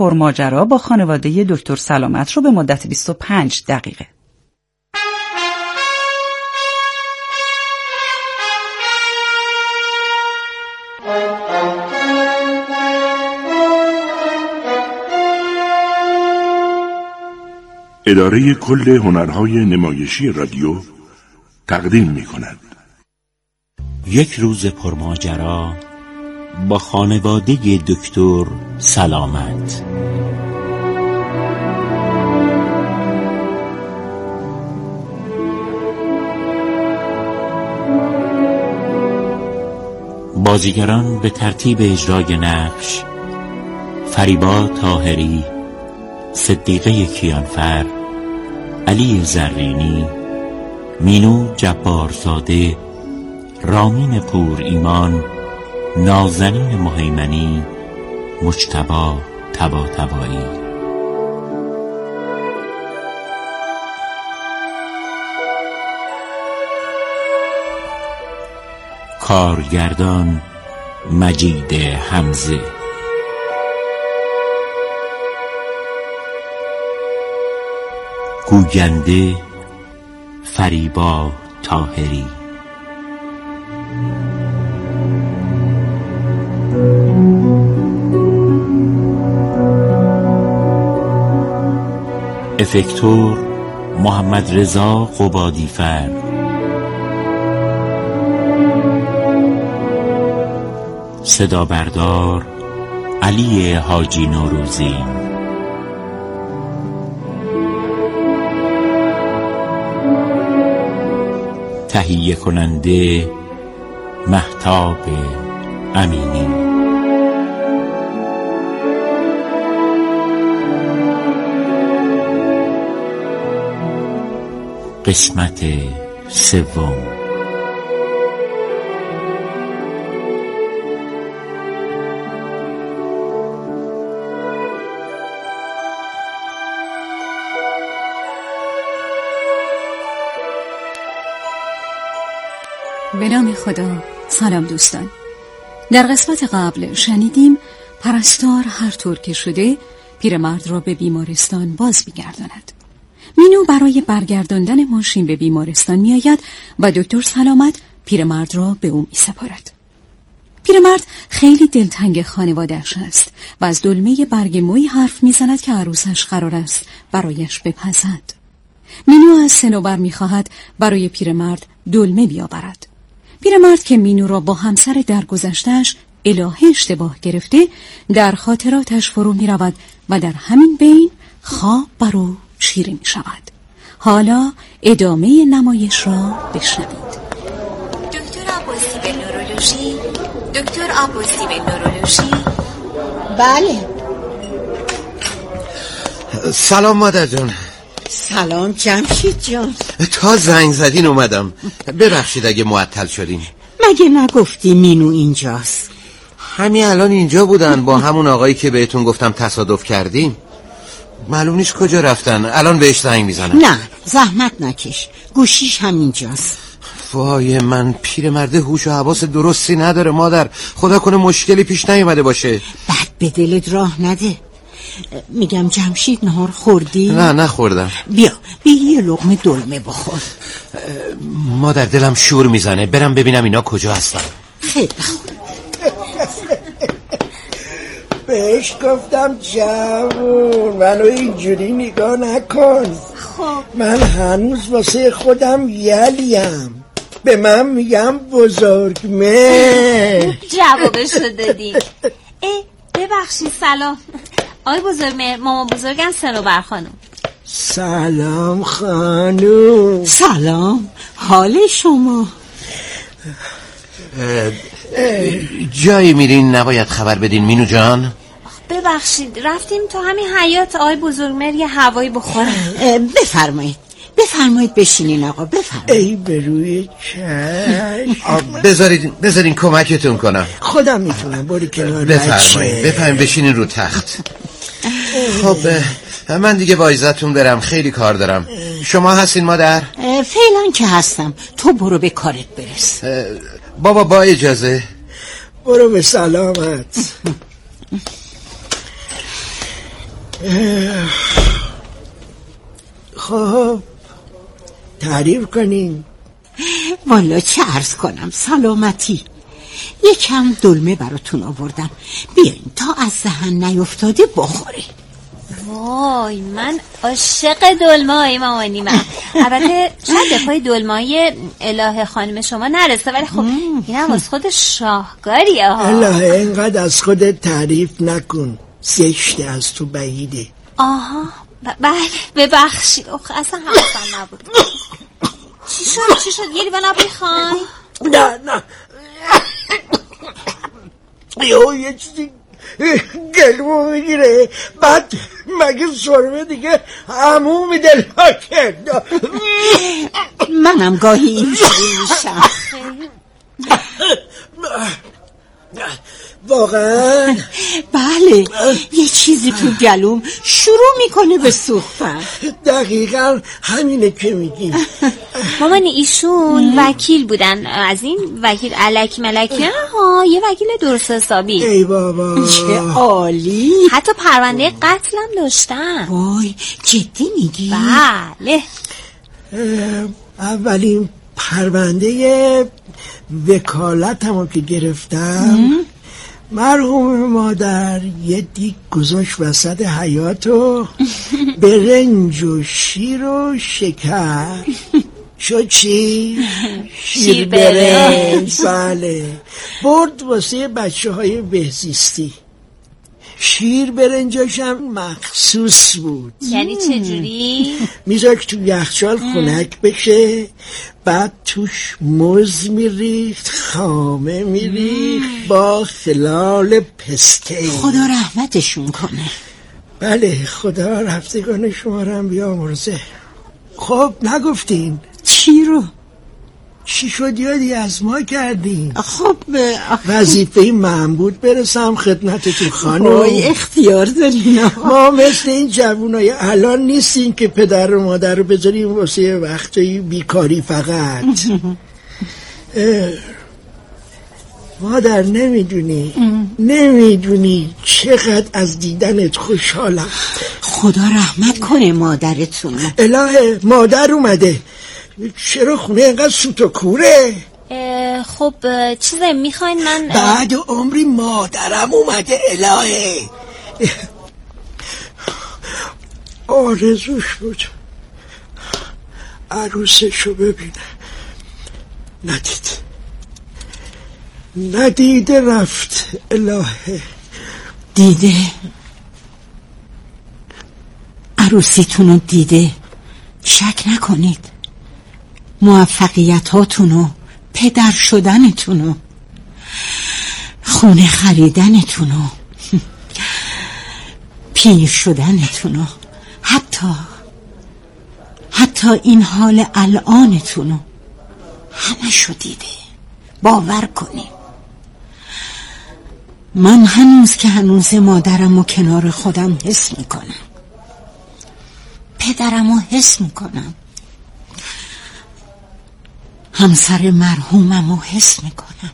پرماجرا با خانواده دکتر سلامت رو به مدت 25 دقیقه. اداره کل هنرهای نمایشی رادیو تقدیم می‌کند. یک روز پرماجرا با خانواده دکتر سلامت. بازیگران به ترتیب اجرای نقش: فریبا طاهری، صدیقه کیانفر، علی زرینی، مینو جبارزاده، رامین پور ایمان، نازنین مهیمنی، مجتبی طباطبایی. کارگردان مجید حمزه. گوینده فریبا طاهری. افکتور محمد رضا قبادیفر. صدا بردار علی حاجی نوروزی. تهیه کننده مهتاب امینی. قسمت سوم. به نام خدا. سلام دوستان. در قسمت قبل شنیدیم پرستار هر طور که شده پیرمرد را به بیمارستان باز می‌گرداند. مینو برای برگرداندن ماشین به بیمارستان می‌آید و دکتر سلامت پیرمرد را به او می‌سپارد. پیرمرد خیلی دلتنگ خانواده‌اش است و از دلمه برگ موی حرف می‌زند که عروسش قرار است برایش بپزد. مینو از صنوبر می‌خواهد برای پیرمرد دلمه بیاورد. پیرمرد که مینو را با همسر درگذشته‌اش الهه اشتباه گرفته در خاطراتش فرو می‌رود و در همین بین خواب بر او چیره می‌شود. حالا ادامه نمایش را بشنوید. دکتر عباسی به نورولوژی. دکتر عباسی به نورولوژی. بله. سلام مادر جان. سلام جمشید جان. تا زنگ زدین اومدم. ببخشید اگه معطل شدین. مگه نگفتی مینو اینجاست؟ همین الان اینجا بودن با همون آقایی که بهتون گفتم تصادف کردیم. معلوم نیست کجا رفتن. الان بهش زنگ میزنم. نه زحمت نکش، گوشیش همینجاست. وای من پیرمرده هوش و حواس درستی نداره مادر. خدا کنه مشکلی پیش نیومده باشه. بعد به دلت راه نده. میگم جمشید نهار خوردی؟ نه نخوردم. بیا یه لقمه دلمه بخور. مادر دلم شور میزنه. برم ببینم اینا کجا هستن. خیلی خوب. بهش گفتم جوون منو اینجوری نگاه نکن. خب من هنوز واسه خودم یلیم. به من میگم بزرگمهر. جوابشو دادی. ببخشید سلام. آی بزرگمهر، مامان بزرگم صنوبر خانم. سلام خانوم. سلام، حال شما؟ جایی میرین نباید خبر بدین مینو جان؟ ببخشید رفتیم تا همین حیاط آی بزرگمهر یه هوایی بخورم. بفرمایید بشینین آقا، بفرمایید. ای به روی چشم. بذارین کمکتون کنم. خودم میتونم. باری کنار. بفرمایید بشینین رو تخت. خب من دیگه با عزتون برم، خیلی کار دارم. شما هستین مادر؟ فعلا که هستم، تو برو به کارت برس. بابا با اجازه. برو به سلامت. خب تعریف کنین. والا چه عرض کنم، سلامتی. یکم دلمه براتون آوردم، بیاین تا از دهن نیفتاده بخوره. وای من عاشق دلمه های مامانی من. البته شاید به پای دلمه های الهه خانم شما نرسه، ولی خب این هم از خود شاهکاریه ها. الهه اینقدر از خودت تعریف نکن، زشته، از تو بعیده. آها بله ببخشید، اصلا حواسم نبود. چی شد یه لیوان آب میخوای؟ نه یه چیزی گلمو میگیره، بعد مگه سرمه دیگه عمومی دلها کرد. منم گاهی اینجوری میشم. واقعا؟ بله، یه چیزی تو گلوم شروع میکنه به سوختن. دقیقا همینه که میگیم. مامانی ایشون وکیل بودن، از این وکیل الکی ملکی ها، یه وکیل درست حسابی. ای بابا چه عالی. حتی پرونده قتلم داشتن. وای جدی میگی؟ بله. اولین پرونده وکالتمو که گرفتم، مرحوم مادر یه دیگ گذاشت وسط حیاطو، برنج و شیر و شکر. شد چی؟ شیر برنج. بله، برد واسه بچه های بهزیستی. شیر برنجاشم مخصوص بود. یعنی چجوری؟ میذاش تو یخچال خنک بشه، بعد توش موز میریخت، خامه میریخت با خلال پسته. خدا رحمتشون کنه. بله، خدا رفتگان شما رو هم بیامرزه. خب نگفتین چی رو؟ چی شد یادی از ما کردین؟ خب وظیفه من بود برسم خدمتتون خانم. وای اختیار دارین. ما مثل این جوونای الان نیستیم که پدر و مادر رو بذاریم واسه وقتایی بیکاری فقط. مادر نمیدونی چقدر از دیدنت خوشحالم. خدا رحمت کنه مادرتون. الهه مادر اومده. چرا خونه اینقدر سوت و کوره؟ خب چیزی میخواین من بعد عمری مادرم اومده. الهه آرزوش بود عروسشو ببینه، ندیده رفت. الهه دیده؟ عروسیتونو دیده، شک نکنید. موفقیتاتونو، پدر شدنتونو، خونه خریدنتونو، پیر شدنتونو، حتی این حال الانتونو، همه شو دیده. باور کنی من هنوز مادرمو کنار خودم حس میکنم، پدرمو حس میکنم، همسر مرحوممو حس میکنم.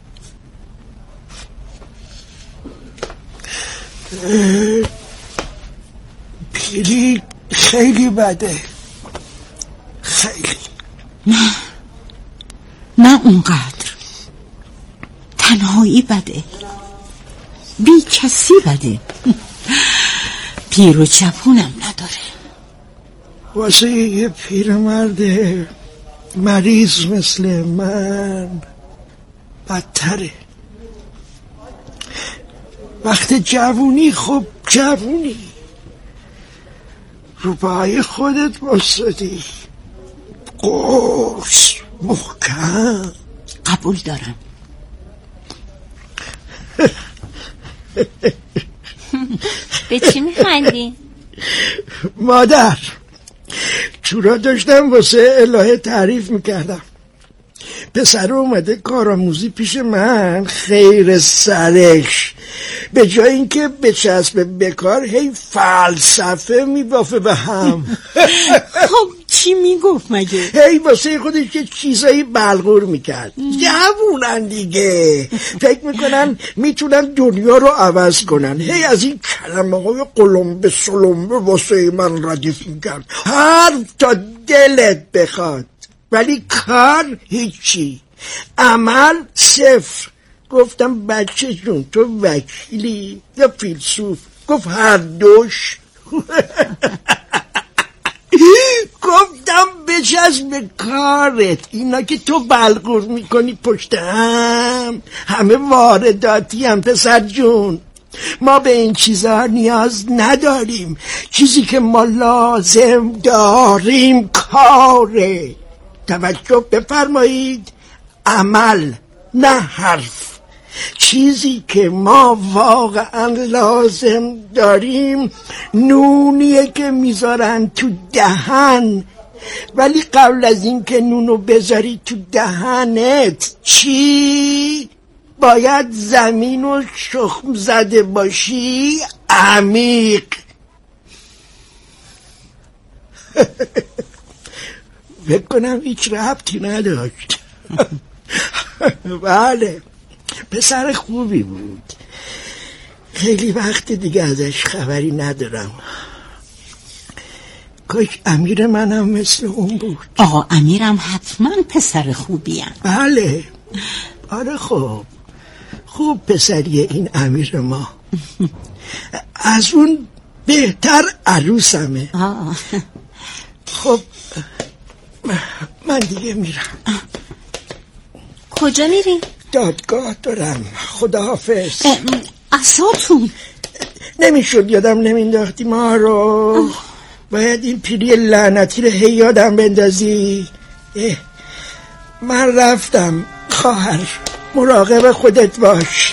پیری خیلی بده، خیلی. نه اونقدر. تنهایی بده، بی کسی بده، پیر و چپونم نداره. واسه یه پیرمرد مریض مثل من بدتره. وقت جوونی، خب جوونی، رو پای خودت بستدی، قرص محکم. قبول دارم. به چی میخندی؟ مادر، چورا داشتم واسه الهه تعریف میکردم. پسر اومده کارآموزی پیش من، خیر سرش. به جای اینکه بچسبه به کار، هی فلسفه میبافه به هم. خب چی چی میگفت مگه؟ هی واسه خودش یه چیزایی بلغور میکرد. جوونن دیگه، فکر میکنن میتونن دنیا رو عوض کنن. هی از این کلمه های قلمبه سلمبه واسه من ردیف میکرد، حرف تا دلت بخواد، ولی کار هیچی، عمل صفر. گفتم بچه جون تو وکیلی یا فیلسوف؟ گفت هر دوش. گفتم بچسب به کارت، اینا که تو بلغور میکنی پشت همه وارداتی هم پسر جون. ما به این چیزها نیاز نداریم، چیزی که ما لازم داریم کاره. توجه بفرمایید، عمل نه حرف. چیزی که ما واقعا لازم داریم نونیه که میذارن تو دهن، ولی قبل از این که نونو بذاری تو دهنت چی؟ باید زمینو شخم زده باشی عمیق. فکر کنم هیچ ربطی نداشت. بله، پسر خوبی بود. خیلی وقت دیگه ازش خبری ندارم. کاش امیر منم مثل اون بود. آقا امیرم حتما پسر خوبی هم. بله، آره، خوب پسریه این امیر ما. از اون بهتر عروسمه. خب من دیگه میرم. کجا میری؟ دادگاه دارم. خداحافظ. عصاتون نمیشد یادم نمینداختی ما رو. باید این پیری لعنتی رو هی یادم بندازی. من رفتم خواهر، مراقب خودت باش.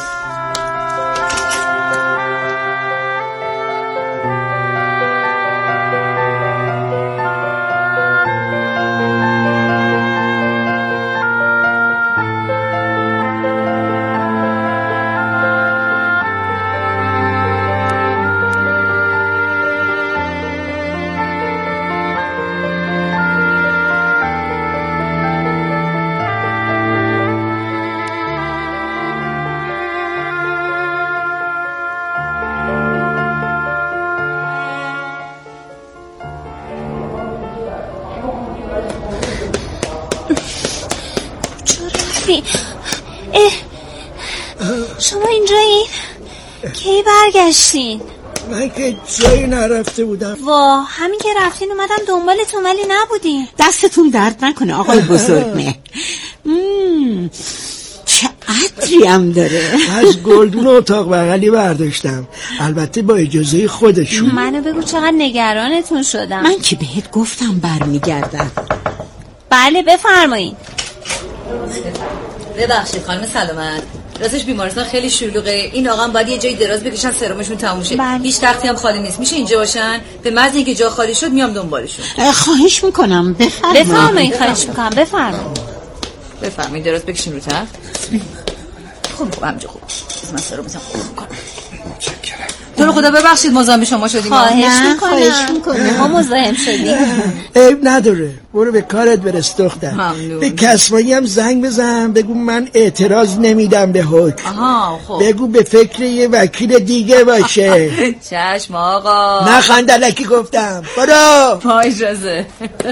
شما اینجایین؟ کی برگشتین؟ من که جایی نرفته بودم. وا، همین که رفتین اومدم دنبالتون ولی نبودین. دستتون درد نکنه آقای بزرگمه. چه عطری هم داره. از گلدون اتاق بغلی برداشتم، البته با اجازه خودشون. منو بگو چقدر نگرانتون شدم. من که بهت گفتم برمیگردم. بله بفرمایید. ببخشید خانم سلامت، راستش بیمارستان خیلی شلوغه. این آقا هم باید یه جایی دراز بکشن سرمشون تموم شه. هیچ تختی هم خالی نیست. میشه اینجا باشن؟ به محض اینکه جا خالی شد میام دنبالشون. خواهش میکنم بفرمایید. خواهش میکنم بفرمایید دراز بکشین رو تخت. خب همینجا خوب. من سرمشون خوب میکنم. تو رو خدا ببخشید مزاحم شما شدیم. خواهش میکنم. ما مزاحم شدیم. عیب نداره، برو به کارت برس دختر. ممنون. به کسمایی هم زنگ بزن بگو من اعتراض نمیدم به حکم. خب. بگو به فکر یه وکیل دیگه باشه. چشم آقا. نه خندلکی گفتم. برو. پای اجازه.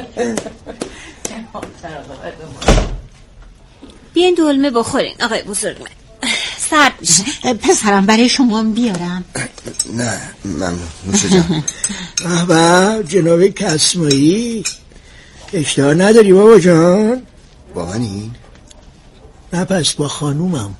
بیاین دلمه بخورین آقای بزرگمه، سرد میشه. پسرم برای شما بیارم؟ نه ممنون. نوشه جان. احبا جناب کسمایی، اشتها نداری بابا جان؟ با منی؟ نه پس با خانومم.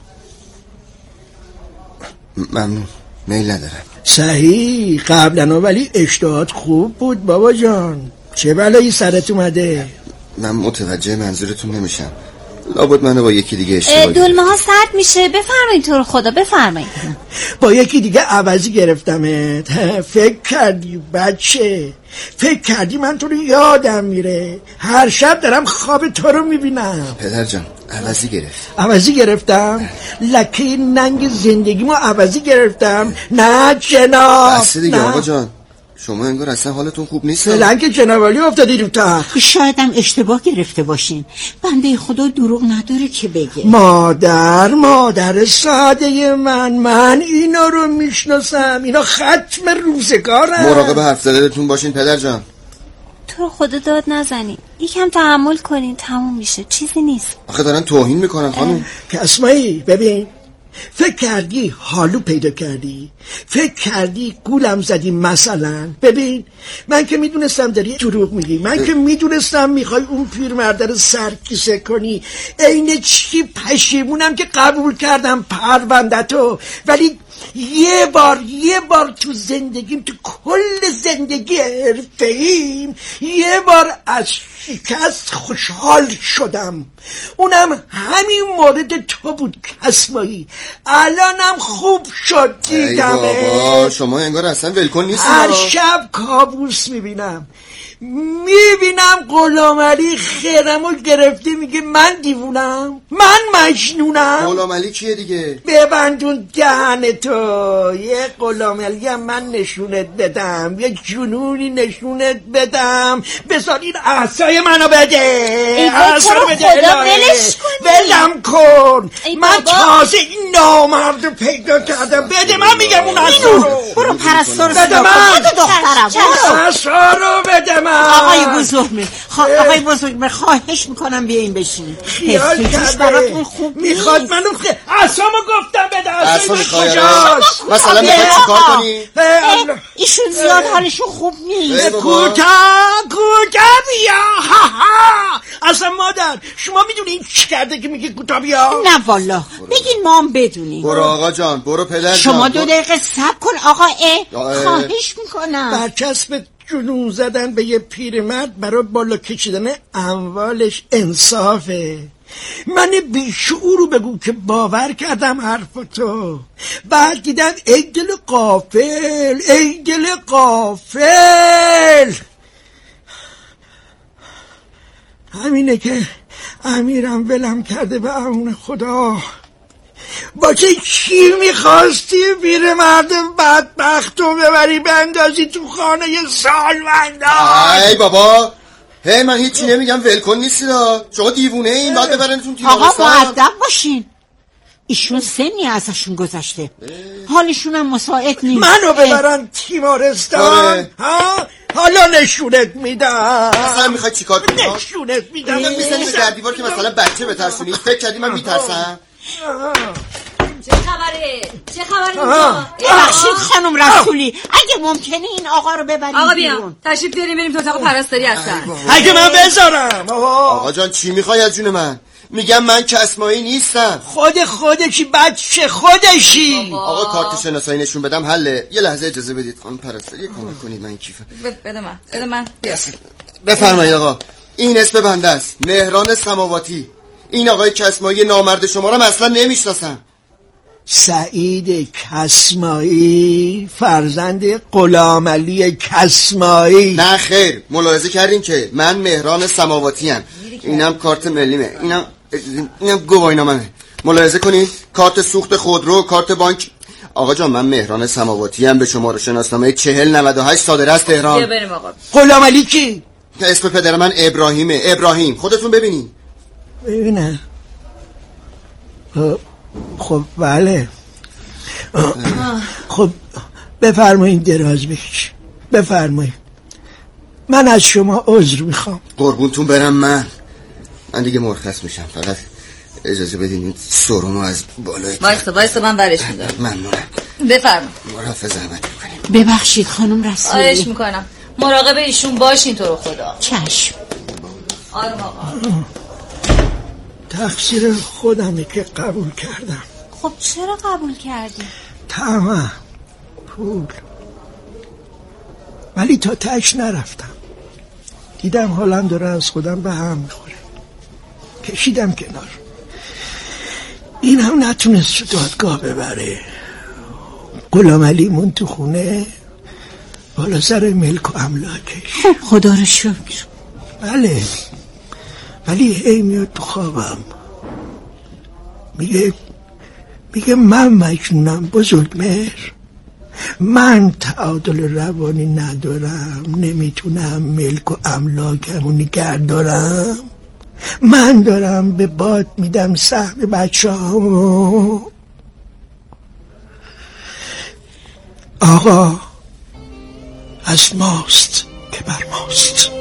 ممنون، میل ندارم. صحیح، قبلا ولی اشتهات خوب بود بابا جان. چه بلایی سرت اومده؟ من متوجه منظورتون نمیشم. لابد منو با یکی دیگه اشتباه دلمه ها سرد میشه. بفرمایید تو رو خدا بفرمایید. با یکی دیگه عوضی گرفتمت. فکر کردی بچه؟ فکر کردی من تو رو یادم میره؟ هر شب دارم خواب تو رو میبینم. پدر جان عوضی گرفتم؟ لکه ننگ زندگیمو عوضی گرفتم؟ نه جناب. بسته دیگه آقا جان، شما انگار اصلا حالتون خوب نیست. فعلا که جنابالی افتادی رو تخت. شایدم اشتباه گرفته باشین. بنده خدا دروغ نداره که بگه. مادر ساده من اینا رو میشناسم. اینا ختم روزگارم. مراقب حرف زدنتون باشین پدر جان. تو خدا داد نزنین، یکم تحمل کنین، تموم میشه، چیزی نیست. آخه دارن توهین میکنن خانم. کسمایی ببین، فکر کردی حالو پیدا کردی؟ فکر کردی گولم زدی؟ مثلا ببین، من که میدونستم داری دروغ میگی، من که میدونستم میخوای اون پیرمرده رو سرکیسه کنی. عین چی پشیمونم که قبول کردم پرونده‌تو، ولی یه بار تو زندگیم، تو کل زندگی حرفه‌ایم، یه بار از شکست خوشحال شدم. اونم همین مورد تو بود کسمایی. الانم خوب شد دیدم. بابا شما انگار اصلا ولکن نیستی. هر شب کابوس میبینم غلامعلی خیرمو گرفته میگه من دیوونم، من مجنونم. غلامعلی کیه دیگه؟ ببندون دهن تو. یه غلامعلی هم من نشونت بدم، یه جنونی نشونت بدم. بذار این عصای منو بده. خدا ولش کنی. ولم کن. من تازه این نامرد پیدا کردم. بده من میگم اون عصا رو. برو پرستار بده من. دخترم عصا رو بده من. آقای بزرگ خواهش میکنم بیاین بشین. خیال براتون خوب میخواد منو عصامو گفتم بده. عصا میخواد مثلا میخواد چیکار کنی؟ ایشون زیاد حالشون خوب نیست. کوتا بیا. اصلا مادر شما میدونی این چی کرده که میگه کوتا بیا؟ نه والا بگین ما هم بدونیم. برو آقا جان، برو پدر جان. شما 2 دقیقه صبر کن آقا. خواهش میکنم. برچسب جنون زدن به یه پیرمرد برای بالا کشیدن اموالش انصافه. من بیشعورو بگو که باور کردم حرفتو، بعد دیدم ای دل غافل. همینه که امیرم ولم کرده به امون خدا. با چی میخواستی پیرمرد بدبختو ببری بندازی تو خانه سالمندان؟ ای بابا، من هیچی نمیگم، ولکن نیستی دا. شما دیوونه این باید ببرنتون تیمارستان. آقا مؤدب باشین. ایشون سنی ازشون گذشته، حالشون هم مساعد نیست. منو ببرن تیمارستان؟ حالا نشونت میدم. مثلا میخوای چیکار کنی؟ نشونت میدم. میزنی در دیوار که مثلا بچه بترسونی. فکر کردی من میترسم؟ چه خبره اینجا؟ بخشید خانم رسولی، اگه ممکنه این آقا رو ببریم آقا بیام تشریف بیاریم بریم تو اتاق پرستاری هستن. اگه من بذارم. آقا جان چی میخوای از جون من؟ میگم من کسمایی نیستم. خودشی بچه خودشی. آقا کارت شناسایی نشون بدم حله؟ یه لحظه اجازه بدید خانم پرستاری کمک کنید. من کیفم بده من بفرمایید آقا. این اسم بنده است، مهران سماواتی. این آقای کسمایی نامرد شما رو اصلا نمیشناسم. سعید کسمایی، فرزند غلامعلی کسمایی. نه خیر، ملاحظه کردین که من مهران سماواتی ام. اینم کارت ملیمه، اینم گواهینامه‌مه. ملاحظه کنید، کارت سوخت خودرو، کارت بانک. آقا جان من مهران سماواتی ام، به شماره شناسنامه 4098 صادر از تهران. بیا بریم آقا. غلامعلی کی؟ اسم پدر من ابراهیمه. ابراهیم، خودتون ببینید. ببینه. خب بله. خب بفرمایید دراز بکش. بفرمایید. من از شما عذر میخوام. قربونتون برم. من دیگه مرخص میشم. فقط اجازه بدین این سرمو از بالای وایسا من ورش میدارم. ممنونم. بفرمایید. مرافع زحمت میکنیم. ببخشید خانم رسولی. خواهش میکنم مراقب ایشون باشین تو رو خدا. چشم. آروم آقا. تقصیر خودمه که قبول کردم. خب چرا قبول کردی؟ طمع، پول. ولی تا تهش نرفتم. دیدم حالم داره از خودم به هم میخوره. کشیدم کنار. این هم نتونست رو دادگاه ببره. غلامعلی مون تو خونه بالا سر ملک و املاکش. خدا رو شکر. بله، ولی هی میاد تو خوابم میگه من مجنونم بزرگ مهر. من تعادل روانی ندارم، نمیتونم ملک و املاکمو نگه دارم. من دارم به باد میدم سهم بچه هامو. آقا از ماست که بر ماست.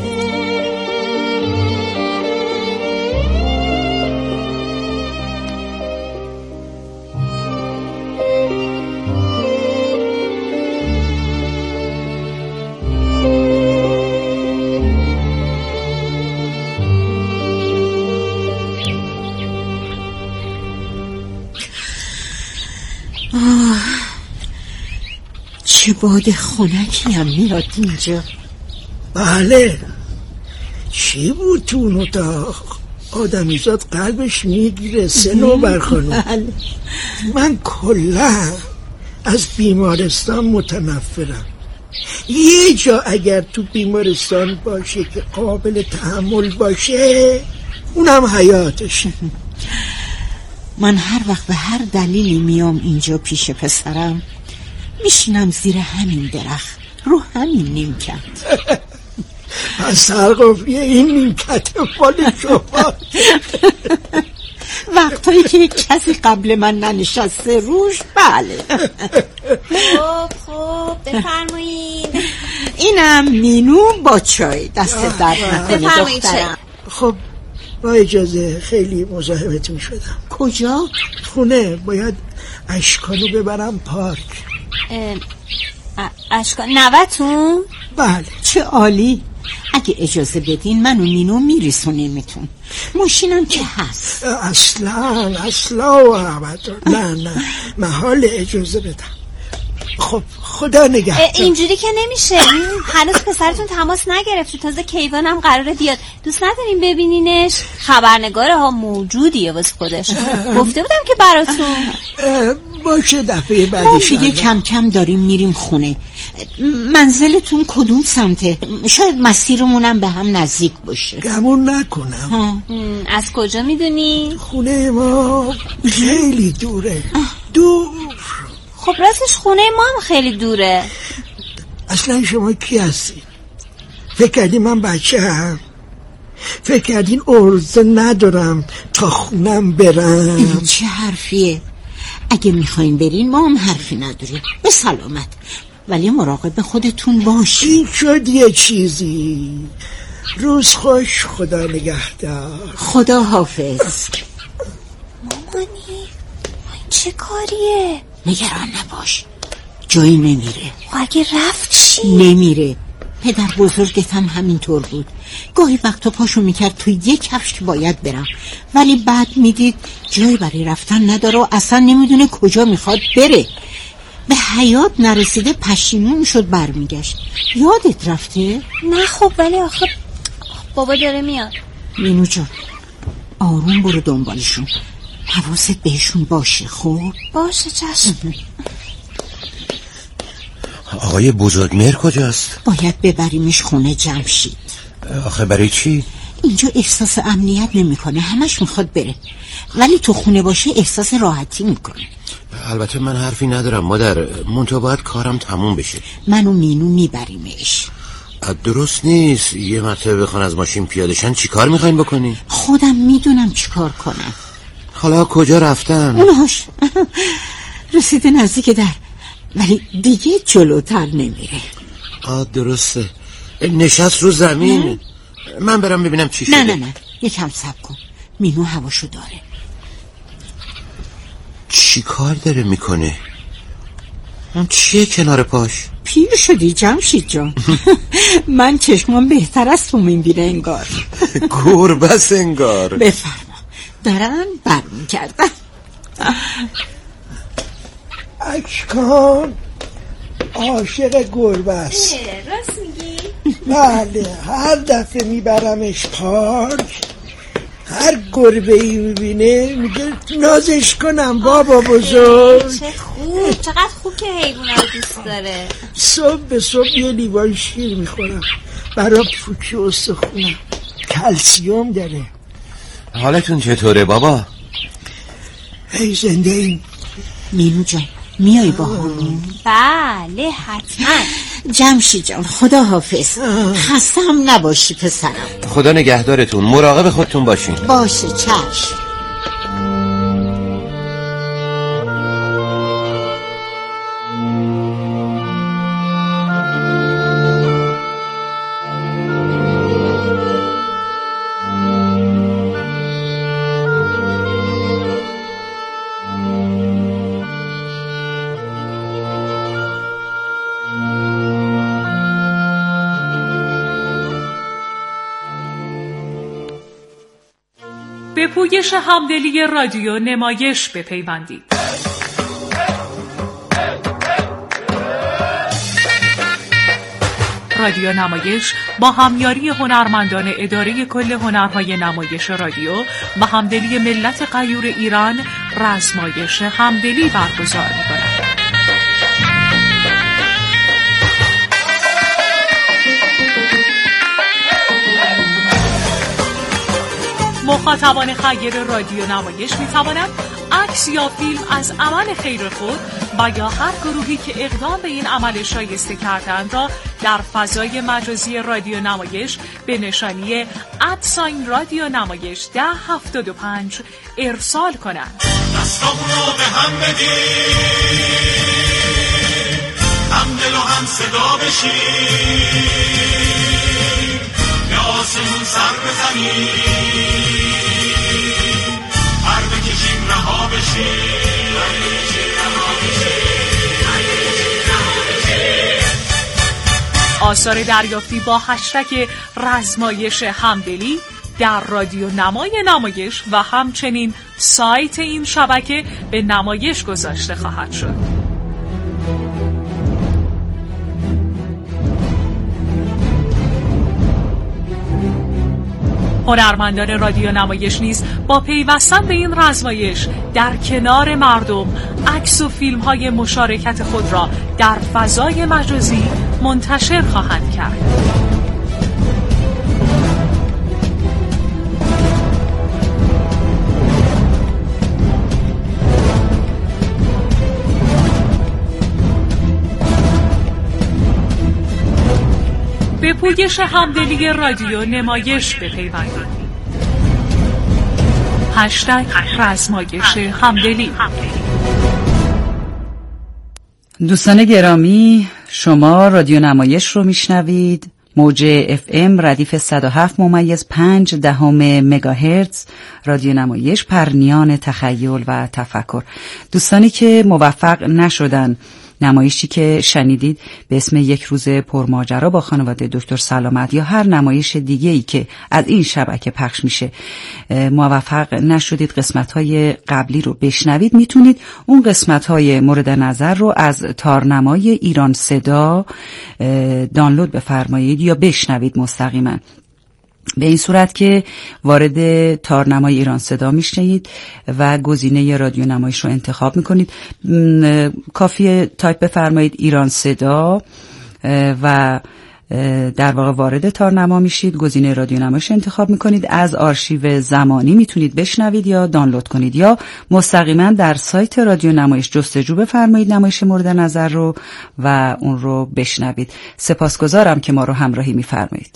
چه باد خنکی هم میاد اینجا. بله، چی بود تو اون اتاق؟ آدمیزاد قلبش میگیره. سنوبر خانم، بله. من کلا از بیمارستان متنفرم. یه جا اگر تو بیمارستان باشه که قابل تحمل باشه، اونم حیاتشه. من هر وقت به هر دلیلی میام اینجا پیش پسرم، میشینم زیر همین درخت رو همین نیمکت. از سرقفیه این نیمکت مال شما. وقتایی که کسی قبل من ننشسته روش. بله. خب بفرمایید. اینم مینو با چای. دست درد نکنه دخترم. خب با اجازه، خیلی مزاحمتون شدم. کجا؟ خونه. باید اشکانو ببرم پارک. اشکان نوتون؟ بله. چه عالی. اگه اجازه بدین من و مینو میرسونیمتون. ماشینم که هست. اصلا و ابدا. نه محال اجازه بدم. خب خدا نگهدار. اینجوری که نمیشه. هنوز پسرتون تماس نگرفته، تازه کیوان هم قراره بیاد. دوست نداریم ببینینش؟ خبرنگاره ها موجودیه واسه خودش. گفته بودم که براتون. باشه دفعه بعدش. دیگه کم کم داریم میریم خونه. منزلتون کدوم سمته؟ شاید مسیرمونم به هم نزدیک باشه. گمون نکنم. از کجا میدونی؟ خونه ما خیلی دوره. دور. خب راستش خونه ما هم خیلی دوره. اصلا شما کی هستی؟ فکر کردی من بچه هم؟ فکر کردین عرضه ندارم تا خونم برم؟ این چه حرفیه؟ اگه میخواین برین ما هم حرفی نداریم. به سلامت، ولی مراقب خودتون باشین. این شد یه چیزی. روز خوش، خدا نگهدار. خدا حافظ. مامانی چه کاریه؟ نگران نباش، جایی نمیره. اگه رفت چی؟ نمیره. پدر بزرگت هم همینطور بود. گاهی وقتا پاشو میکرد تو یک کفش باید برم، ولی بعد میدید جایی برای رفتن نداره و اصلا نمیدونه کجا میخواد بره. به حیات نرسیده پشیمون شد برمیگشت. یادت رفته؟ نه خب، ولی آخه بابا داره میاد. مینو جان آروم برو دنبالشون، حواست بهشون باشه. خب باشه چشم. آقای بزرگمهر کجاست؟ باید ببریمش خونه جمشید. آخه برای چی؟ اینجا احساس امنیت نمیکنه، همش میخواد بره، ولی تو خونه باشه احساس راحتی میکنه. البته من حرفی ندارم مادر، منتها باید کارم تموم بشه. من و مینو میبریمش. درست نیست یه مرتبه بخوان از ماشین پیادشن. چی کار میخواین بکنی؟ خودم میدونم چی کار کنم. حالا کجا رفتن؟ اونهاش رسیده نزدیک در، ولی دیگه جلوتر نمیره. درسته. نشست رو زمین. من برم ببینم چی شده. نه یکم صبر کن. مینو هواشو داره. چی کار داره میکنه؟ اون چیه کنار پاش؟ پیر شدی جمشید جان. من چشمم بهتر از تو میبینه انگار. گربه انگار. بفرما، دارن برمی کردن. اشکان عاشق گربه است. راست میگی؟ بله، هر دفعه میبرمش پارک، هر گربه ای میبینه میگه نازش کنم بابا بزرگ. چه خوب، چقدر خوب که حیونا رو دوست داره. صبح به صبح یه لیوان شیر میخورم برای پوکی استخونم، کلسیوم داره. حالتون چطوره بابا؟ هی زنده این. مینو جان میای با همون؟ بله حتما. جمشید جان خدا حافظ. خسته هم نباشی پسرم. خدا نگهدارتون. مراقب خودتون باشین. باشه چشم. به پویش همدلی رادیو نمایش بپیوندید. رادیو نمایش با همیاری هنرمندان اداره کل هنرهای نمایش رادیو و همدلی ملت غیور ایران رزمایش همدلی برگزار می‌کند. مخاطبان خیر رادیو نمایش می توانند عکس یا فیلم از عمل خیر خود و یا هر گروهی که اقدام به این عمل شایسته کردند را در فضای مجازی رادیو نمایش به نشانی @رادیو نمایش 1075 ارسال کنند. دستامونو به هم بدیم، هم دل و هم صدا بشیم، به آسمون سر بزنیم، هر بکشیم رها بشیم. آثار دریافتی با هشتگ رزمایش همدلی در رادیو نمای نمایش و همچنین سایت این شبکه به نمایش گذاشته خواهد شد. هنرمندان رادیو نمایش نیز با پیوستن به این رزمایش در کنار مردم عکس و فیلم‌های مشارکت خود را در فضای مجازی منتشر خواهند کرد. به پویش همدلی رادیو نمایش بپیوندید. هشتگ رزمایش همدلی. دوستان گرامی، شما رادیو نمایش رو میشنوید. موج FM ردیف 107.5 مگاهرتز رادیو نمایش، پرنیان تخیل و تفکر. دوستانی که موفق نشدن نمایشی که شنیدید به اسم یک روز پرماجرا با خانواده دکتر سلامت یا هر نمایش دیگه‌ای که از این شبکه پخش میشه موفق نشدید قسمت‌های قبلی رو بشنوید، میتونید اون قسمت‌های مورد نظر رو از تارنمای ایران صدا دانلود بفرمایید یا بشنوید مستقیما. به این صورت که وارد تارنمای ایران صدا میشید و گزینه رادیو نمایش رو انتخاب میکنید. کافیه تایپ بفرمایید ایران صدا و در واقع وارد تارنما میشید، گزینه رادیو نمایش انتخاب میکنید. از آرشیو زمانی میتونید بشنوید یا دانلود کنید یا مستقیما در سایت رادیو نمایش جستجو بفرمایید نمایش مورد نظر رو و اون رو بشنوید. سپاسگزارم که ما رو همراهی میفرمایید.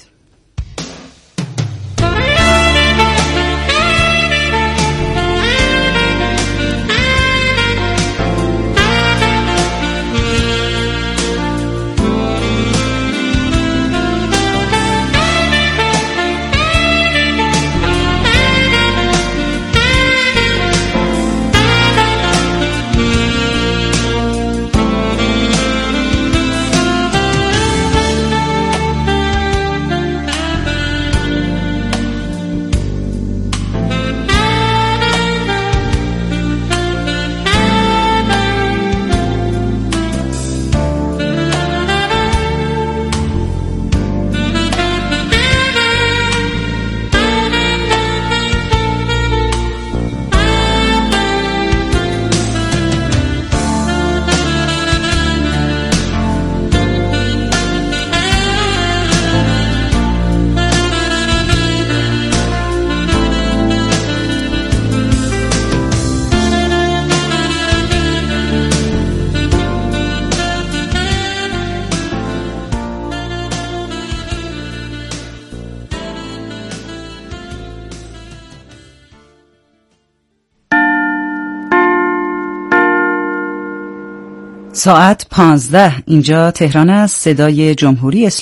ساعت 15 اینجا تهران است. صدای جمهوری اسلامی